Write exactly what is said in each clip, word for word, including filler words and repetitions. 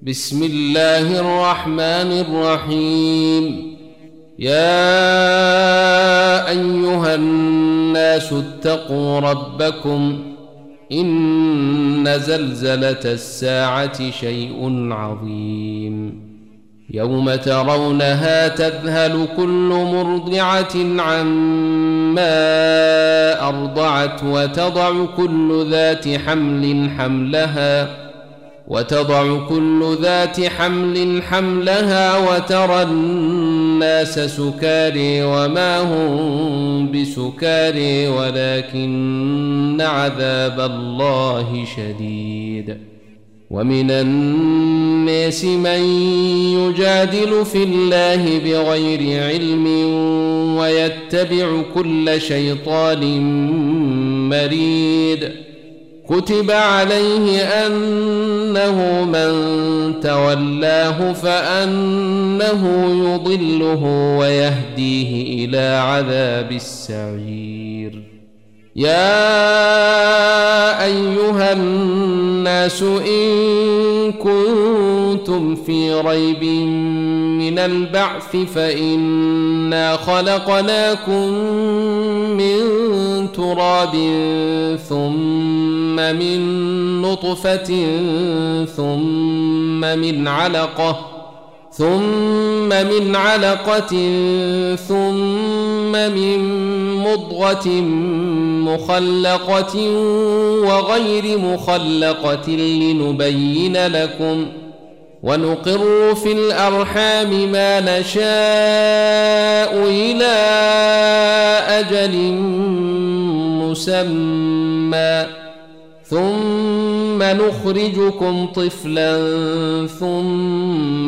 بسم الله الرحمن الرحيم. يا أيها الناس اتقوا ربكم إن زلزلة الساعة شيء عظيم يوم ترونها تذهل كل مرضعة عما أرضعت وتضع كل ذات حمل حملها وتضع كل ذات حمل حملها وترى الناس سكاري وما هم بسكاري ولكن عذاب الله شديد. ومن الناس من يجادل في الله بغير علم ويتبع كل شيطان مريد. كتب عليه أنه من تولاه فأنه يضله ويهديه إلى عذاب السعير. يا أيها الناس إن كنتم في ريب من البعث فإنا خلقناكم من تراب ثم من نطفة ثم من علقة ثم من علقة ثم من مضغة مخلقة وغير مخلقة لنبين لكم ونقر في الأرحام ما نشاء إلى أجل مسمى ثم نخرجكم طفلا ثم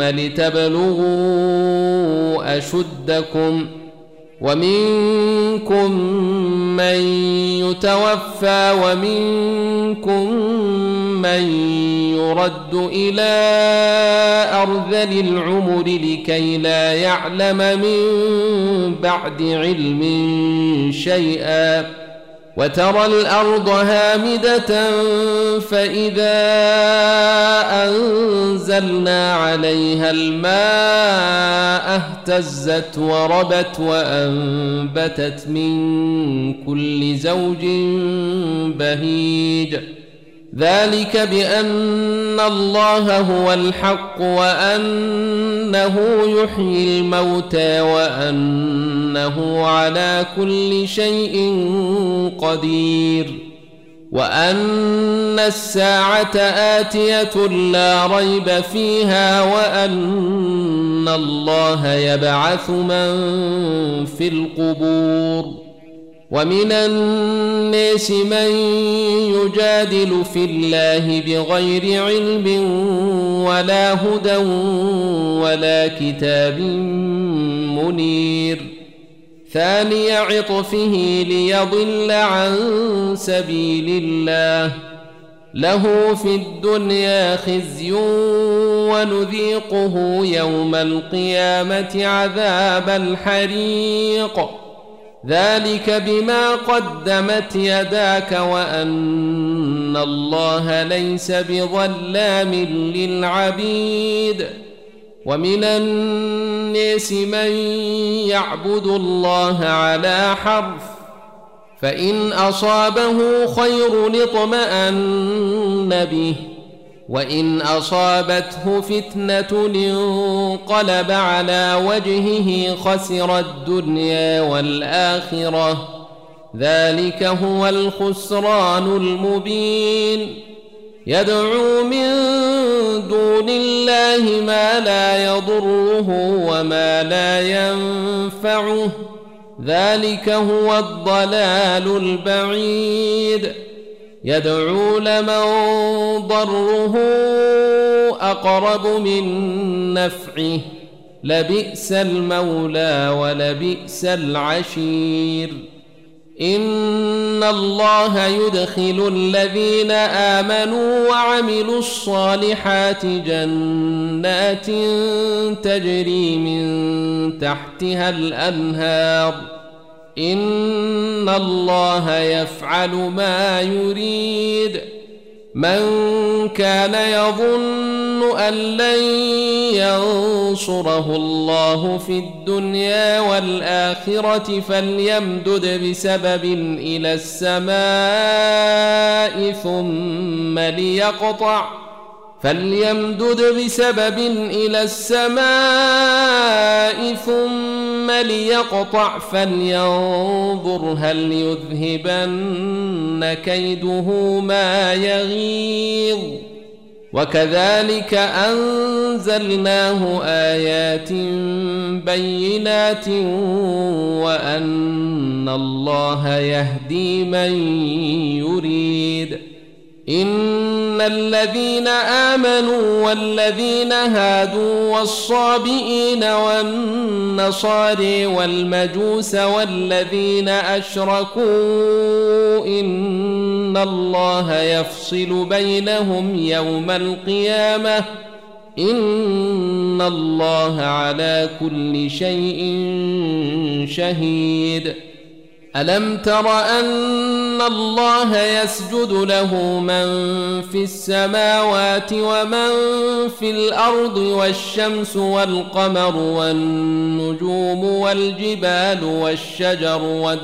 لتبلغوا أشدكم ومنكم من يتوفى ومنكم من يرد إلى أرذل العمر لكي لا يعلم من بعد علم شيئا. وترى الأرض هامدة فإذا أنزلنا عليها الماء اهتزت وربت وأنبتت من كل زوج بهيج. ذلك بأن الله هو الحق وأنه يحيي الموتى وأنه على كل شيء قدير وأن الساعة آتية لا ريب فيها وأن الله يبعث من في القبور. ومن الناس من يجادل في الله بغير علم ولا هدى ولا كتاب منير. ثاني عطفه ليضل عن سبيل الله له في الدنيا خزي ونذيقه يوم القيامة عذاب الحريق. ذلك بما قدمت يداك وأن الله ليس بظلام للعبيد. ومن الناس من يعبد الله على حرف فإن أصابه خير اطمأن به وإن أصابته فتنة انقلب على وجهه خسر الدنيا والآخرة. ذلك هو الخسران المبين. يدعو من دون الله ما لا يضره وما لا ينفعه. ذلك هو الضلال البعيد. يدعو لمن ضره أقرب من نفعه لبئس المولى ولبئس العشير. إن الله يدخل الذين آمنوا وعملوا الصالحات جنات تجري من تحتها الأنهار إن الله يفعل ما يريد. من كان يظن يظن أن لن ينصره الله في الدنيا والآخرة فليمدد بسبب إلى السماء ثم ليقطع فليمدد بسبب إلى السماء ثم ليقطع فلينظر هل يذهبن كيده ما يغيظ وكذلك أنزلناه آيات بينات وأن الله يهدي من يريد إن الذين آمنوا والذين هادوا والصابئين والنصارى والمجوس والذين أشركوا إن الله يفصل بينهم يوم القيامة إن الله على كل شيء شهيد ألم تر أن الله يسجد له من في السماوات ومن في الأرض والشمس والقمر والنجوم والجبال والشجر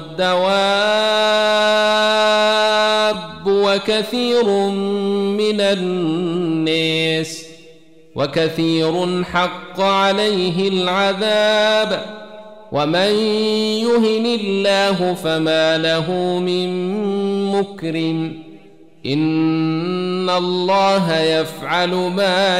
والدواب وكثير من الناس وكثير حق عليه العذاب ومن يهن الله فما له من مكرم إن الله يفعل ما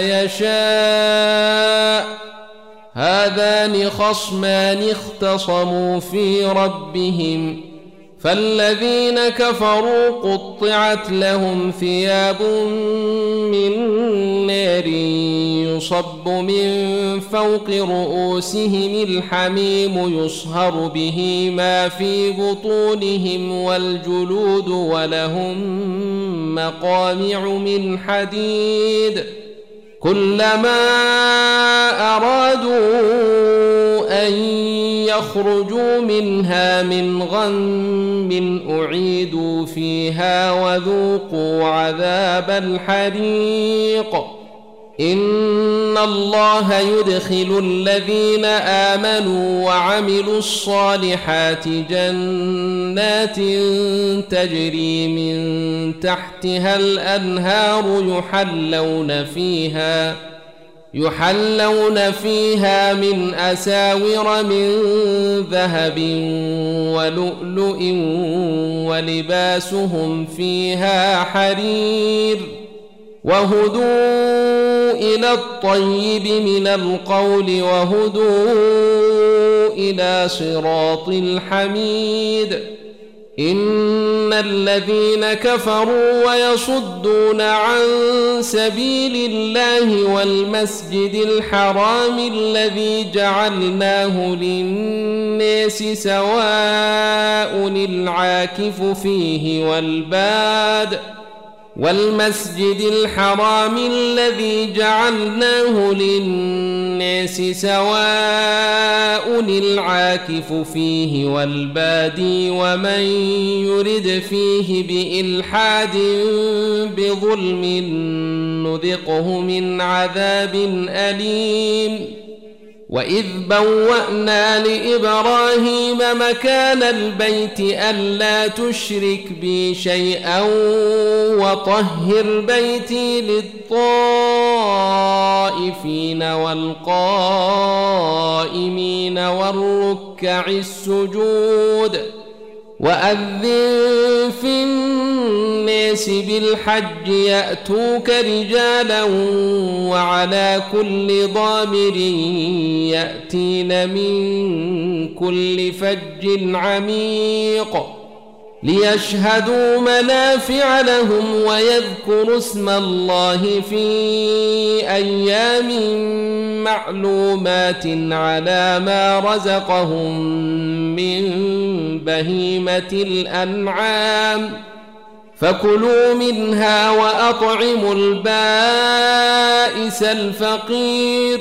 يشاء هذان خصمان اختصموا في ربهم فالذين كفروا قطعت لهم ثياب من نار يصب من فوق رؤوسهم الحميم يصهر به ما في بطونهم والجلود ولهم مقامع من حديد كلما أرادوا أن يخرجوا منها من غم أعيدوا فيها وذوقوا عذاب الحريق إن الله يدخل الذين آمنوا وعملوا الصالحات جنات تجري من تحتها الأنهار يحلون فيها يحلون فيها من أساور من ذهب ولؤلؤ ولباسهم فيها حرير وهدوا إلى الطيب من القول وهدوا إلى صراط الحميد إن الذين كفروا ويصدون عن سبيل الله والمسجد الحرام الذي جعلناه للناس سواء العاكف فيه والباد والمسجد الحرام الذي جعلناه للناس سواء العاكف فيه والبادي ومن يرد فيه بإلحاد بظلم نذقه من عذاب أليم وإذ بوأنا لإبراهيم مكان البيت ألا تشرك بي شيئا وطهر بيتي للطائفين والقائمين والركع السجود وأذن في الناس بالحج يأتوك رجالا وعلى كل ضامر يأتين من كل فج عميق ليشهدوا منافع لهم ويذكروا اسم الله في أيام معلومات على ما رزقهم من بهيمة الأنعام فكلوا منها وأطعموا البائس الفقير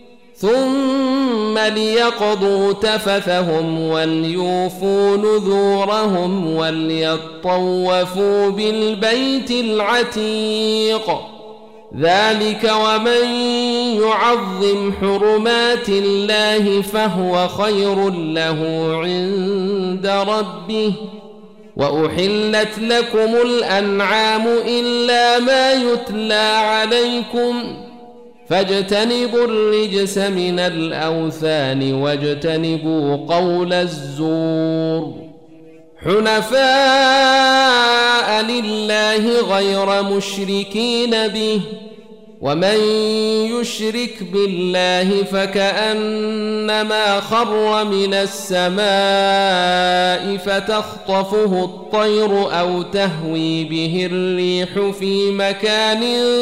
ثم ليقضوا تفثهم وليوفوا نذورهم وليطوفوا بالبيت العتيق ذلك ومن يعظم حرمات الله فهو خير له عند ربه. وأحلت لكم الأنعام إلا ما يتلى عليكم فاجتنبوا الرجس من الأوثان واجتنبوا قول الزور حنفاء لله غير مشركين به ومن يشرك بالله فكأنما خر من السماء فتخطفه الطير أو تهوي به الريح في مكان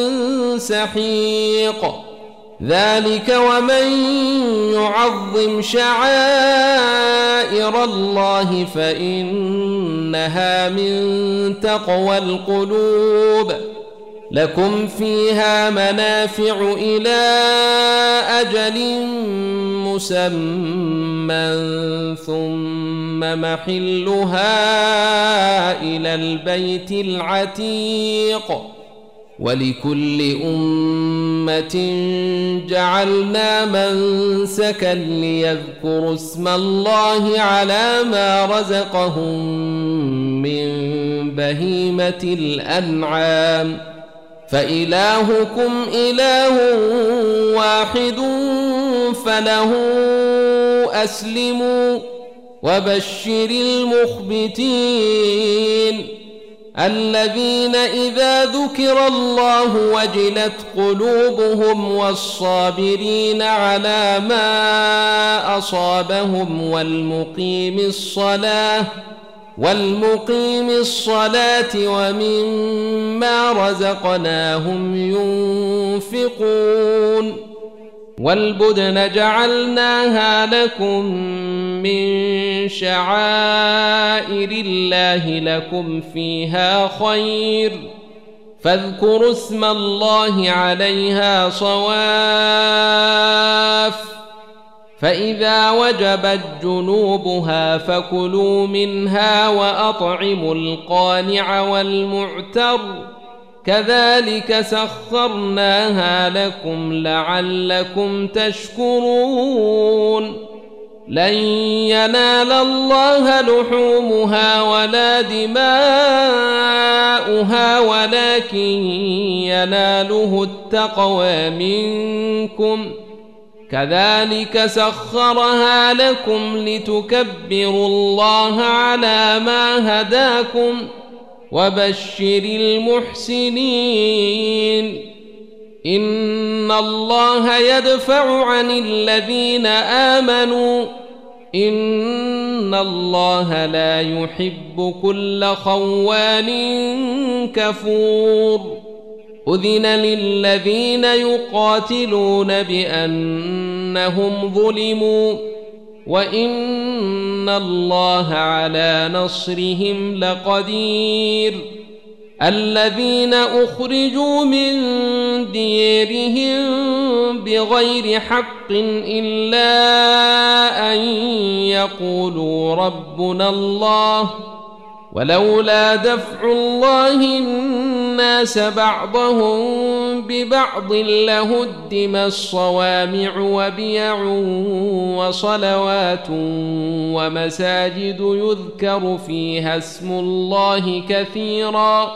سحيق ذلك ومن يعظم شعائر الله فإنها من تقوى القلوب. لكم فيها منافع إلى أجل مسمى ثم محلها إلى البيت العتيق ولكل أمة جعلنا منسكا ليذكروا اسم الله على ما رزقهم من بهيمة الأنعام فإلهكم إله واحد فله أسلموا وبشر المخبتين الذين إذا ذكر الله وجلت قلوبهم والصابرين على ما أصابهم والمقيم الصلاة والمقيم الصلاة ومما رزقناهم ينفقون والبدن جعلناها لكم من شعائر الله لكم فيها خير فاذكروا اسم الله عليها صواف فإذا وجبت جنوبها فكلوا منها وأطعموا القانع والمعتر كذلك سخرناها لكم لعلكم تشكرون لن ينال الله لحومها ولا دماؤها ولكن يناله التقوى منكم كذلك سخرها لكم لتكبروا الله على ما هداكم وبشر المحسنين إن الله يدفع عن الذين آمنوا إن الله لا يحب كل خوان كفور أذن للذين يقاتلون بأنهم ظلموا وإن الله على نصرهم لقدير الذين أخرجوا من ديرهم بغير حق إلا أن يقولوا ربنا الله ولولا دفع الله الناس بعضهم ببعض لهدم الصوامع وبيع وصلوات ومساجد يذكر فيها اسم الله كثيرا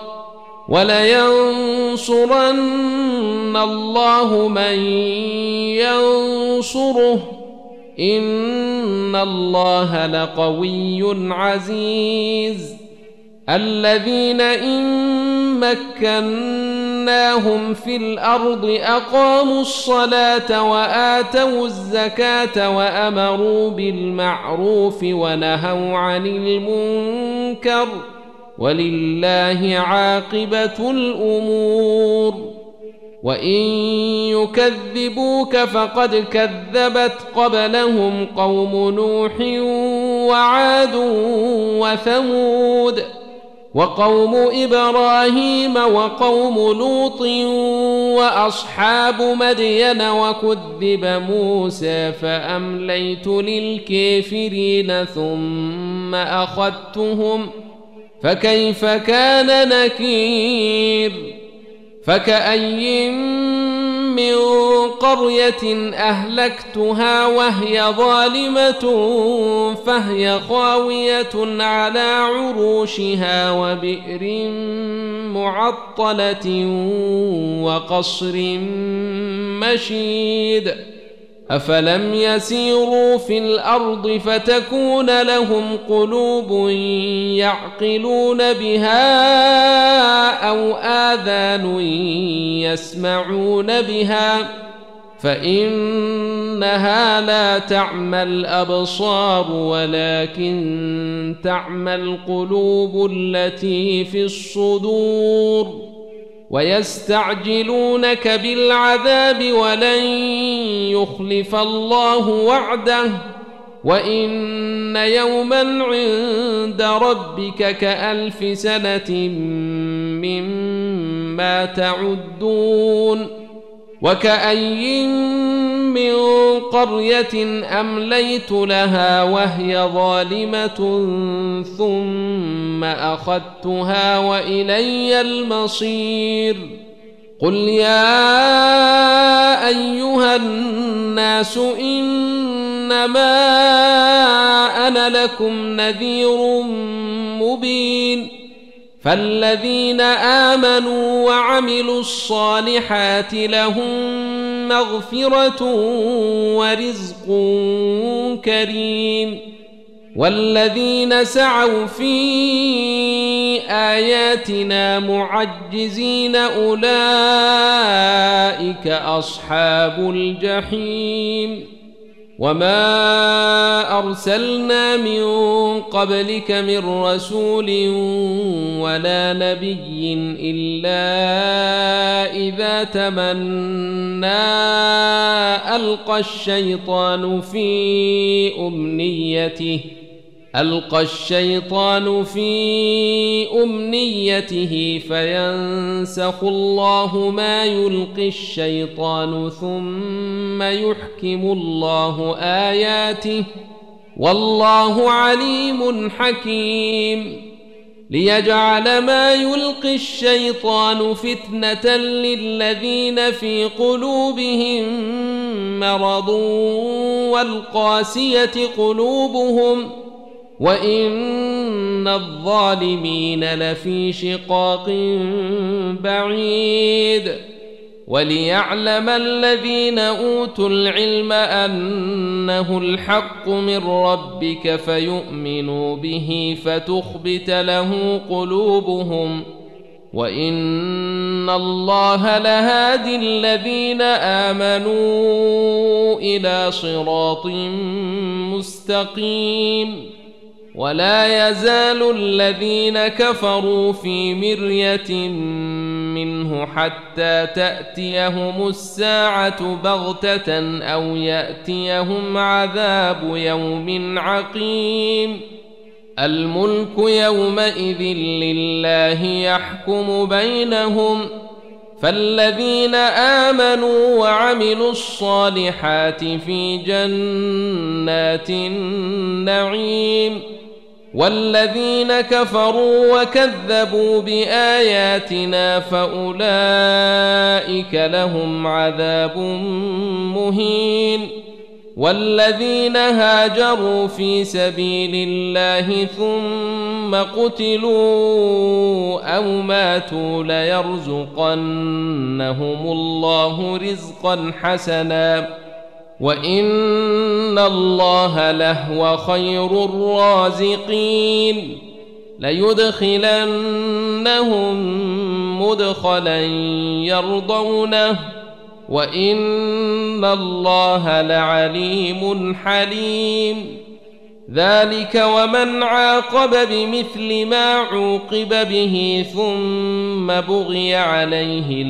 ولينصرن الله من ينصره إن الله لقوي عزيز الذين إن مكناهم في الأرض أقاموا الصلاة وآتوا الزكاة وأمروا بالمعروف ونهوا عن المنكر ولله عاقبة الأمور وإن يكذبوك فقد كذبت قبلهم قوم نوح وعاد وثمود وقوم إبراهيم وقوم لوط وأصحاب مدين وكذب موسى فأمليت للكافرين ثم أخذتهم فكيف كان نكير فكأي من قرية أهلكتها وهي ظالمة فهي خاوية على عروشها وبئر معطلة وقصر مشيد أفلم يسيروا في الأرض فتكون لهم قلوب يعقلون بها أو آذان يسمعون بها فإنها لا تعمى الأبصار ولكن تعمى القلوب التي في الصدور ويستعجلونك بالعذاب ولن يخلف الله وعده وإن يوما عند ربك كألف سنة مما تعدون وكأي من قرية أمليت لها وهي ظالمة ثم أخذتها وإلي المصير قل يا أيها الناس إنما أنا لكم نذير مبين فالذين آمنوا وعملوا الصالحات لهم مغفرة ورزق كريم والذين سعوا في آياتنا معجزين أولئك أصحاب الجحيم وما أرسلنا من قبلك من رسول ولا نبي إلا إذا تمنى ألقى الشيطان في أمنيته ألقى الشيطان في أمنيته فينسخ الله ما يلقي الشيطان ثم يحكم الله آياته والله عليم حكيم ليجعل ما يلقي الشيطان فتنة للذين في قلوبهم مرض والقاسية قلوبهم وإن الظالمين لفي شقاق بعيد وليعلم الذين أوتوا العلم أنه الحق من ربك فيؤمنوا به فتخبت له قلوبهم وإن الله لهادي الذين آمنوا إلى صراط مستقيم ولا يزال الذين كفروا في مرية منه حتى تأتيهم الساعة بغتة أو يأتيهم عذاب يوم عقيم الملك يومئذ لله يحكم بينهم فالذين آمنوا وعملوا الصالحات في جنات النعيم والذين كفروا وكذبوا بآياتنا فأولئك لهم عذاب مهين والذين هاجروا في سبيل الله ثم قتلوا أو ماتوا ليرزقنهم الله رزقا حسنا وإن الله لهو خير الرازقين ليدخلنهم مدخلا يرضونه وإن الله لعليم حليم ذلك ومن عاقب بمثل ما عوقب به ثم بغي عليه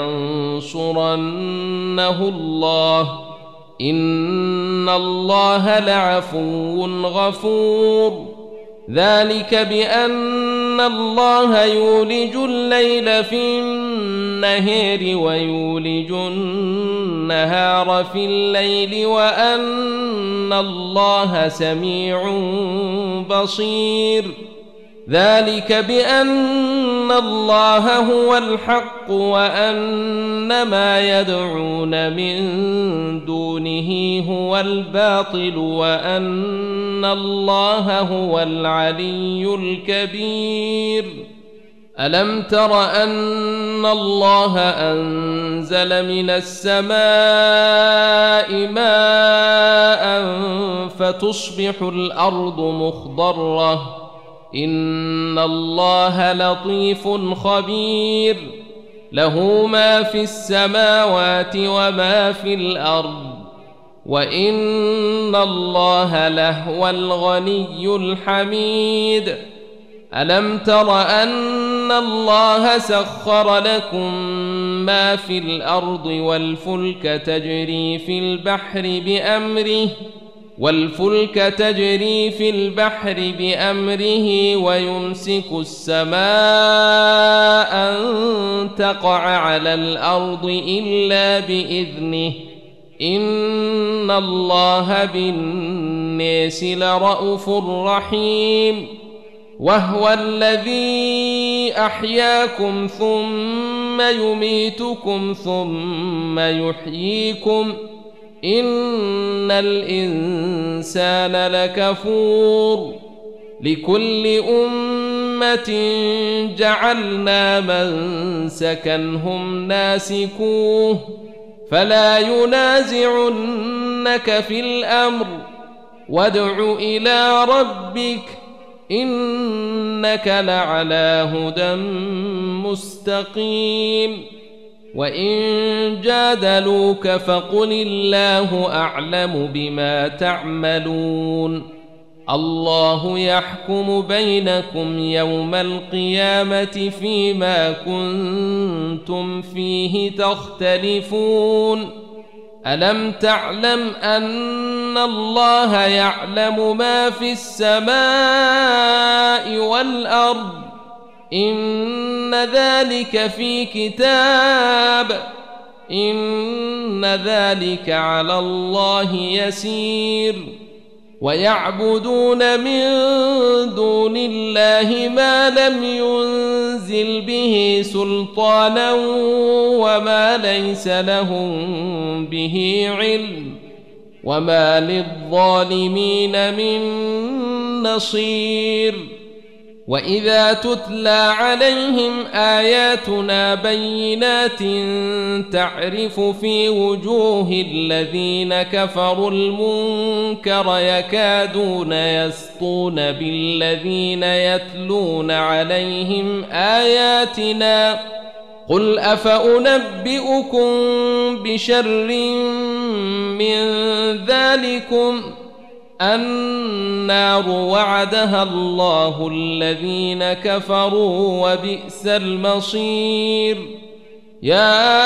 لينصرنه الله إن الله لعفو غفور ذلك بأن الله يولج الليل في النهار ويولج النهار في الليل وأن الله سميع بصير ذلك بأن الله هو الحق وأن ما يدعون من دونه هو الباطل وأن الله هو العلي الكبير. ألم تر أن الله أنزل من السماء ماء فتصبح الأرض مخضرة إن الله لطيف خبير له ما في السماوات وما في الأرض وإن الله لهو الغني الحميد. ألم تر أن الله سخر لكم ما في الأرض والفلك تجري في البحر بأمره والفلك تجري في البحر بأمره ويمسك السماء أن تقع على الأرض إلا بإذنه إن الله بالناس لرءوف رحيم. وهو الذي أحياكم ثم يميتكم ثم يحييكم إن الإنسان لكفور. لكل أمة جعلنا منسكا هم ناسكوه فلا ينازعنك في الأمر وادع إلى ربك إنك لعلى هدى مستقيم. وإن جادلوك فقل الله أعلم بما تعملون الله يحكم بينكم يوم القيامة فيما كنتم فيه تختلفون. ألم تعلم أن الله يعلم ما في السماء والأرض إن ذلك في كتاب إن ذلك على الله يسير. ويعبدون من دون الله ما لم ينزل به سلطانا وما ليس لهم به علم وما للظالمين من نصير. وإذا تتلى عليهم آياتنا بينات تعرف في وجوه الذين كفروا المنكر يكادون يسطون بالذين يتلون عليهم آياتنا قل أفأنبئكم بشر من ذلكم النار وعدها الله الذين كفروا وبئس المصير. يا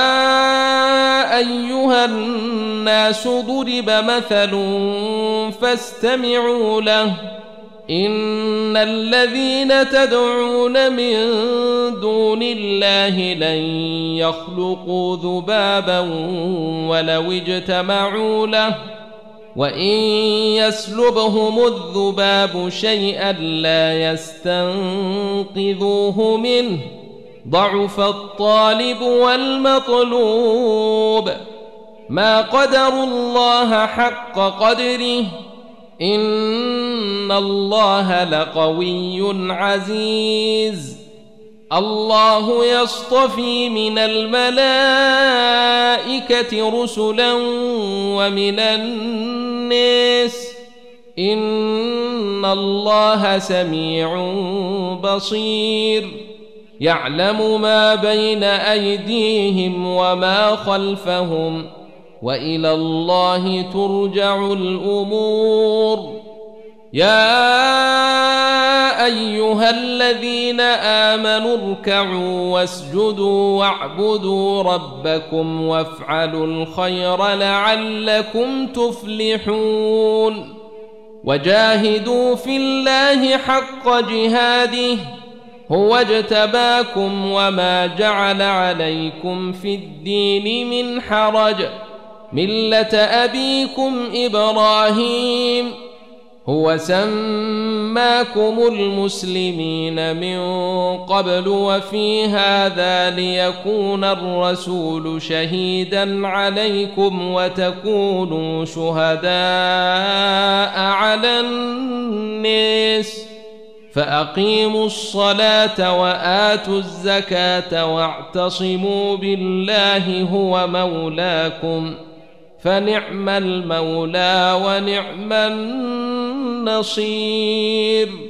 أيها الناس ضرب مثل فاستمعوا له إن الذين تدعون من دون الله لن يخلقوا ذبابا ولو اجتمعوا له وإن يسلبهم الذباب شيئا لا يستنقذوه منه ضعف الطالب والمطلوب. ما قدروا الله حق قدره إن الله لقوي عزيز. الله يصطفي من الملائكة رسلا ومن الناس إن الله سميع بصير. يعلم ما بين أيديهم وما خلفهم وإلى الله ترجع الأمور. يا أيها الذين آمنوا اركعوا واسجدوا واعبدوا ربكم وافعلوا الخير لعلكم تفلحون. وجاهدوا في الله حق جهاده هو اجتباكم وما جعل عليكم في الدين من حرج ملة أبيكم إبراهيم هو سماكم المسلمين من قبل وفي هذا ليكون الرسول شهيدا عليكم وتكونوا شهداء على الناس فأقيموا الصلاة وآتوا الزكاة واعتصموا بالله هو مولاكم فنعم المولى ونعم النصير.